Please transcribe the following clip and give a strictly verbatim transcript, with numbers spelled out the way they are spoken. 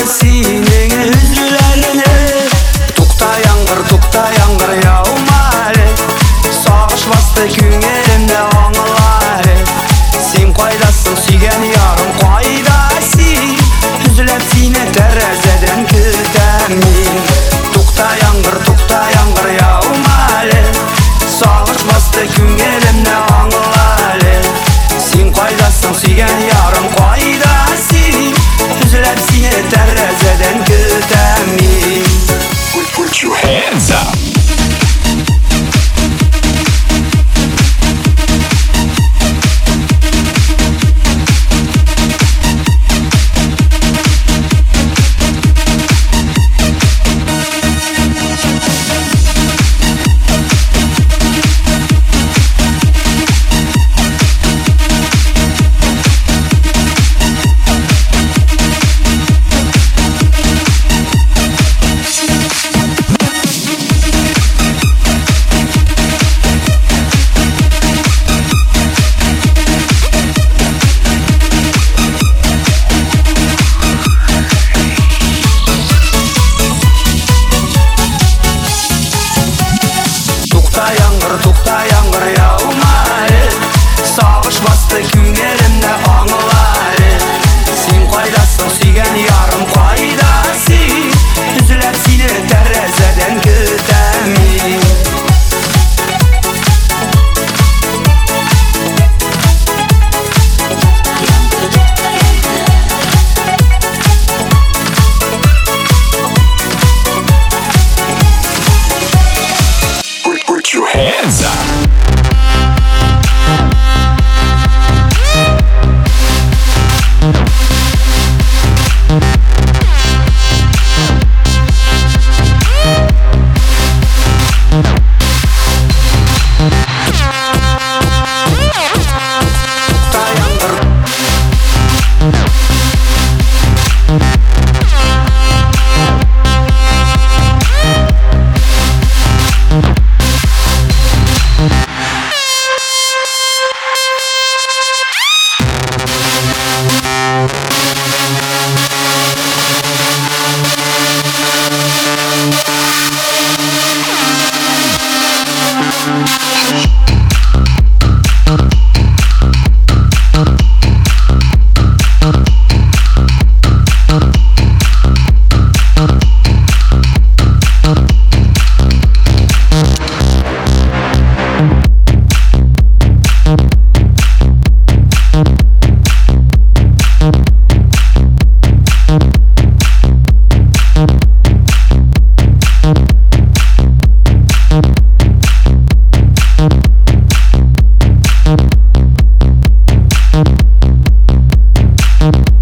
сенің үзілеріне. Тұқта яңғыр, тұқта яңғыр яумары, сағыш басты көңілімді аңылары. Сен қайдасың сүйген ярым қайдасың, үзіліп сені тәрәзеден күтем мен. Тұқта яңғыр, тұқта яңғыр яумары, сағыш басты көңілімді аңылары. Сен қайдасың сүйген ярым қайдасың, үзіліп сені тәрәзеден күтем мен. Put your hands up. Тұқта яңғыр яумары, сағыш басты көңілімді аңылары. Сен қайдасың сүйген ярым қайдасың, үзіліп сені тәрәзеден күтем мен. Put your hands up. We'll be right back.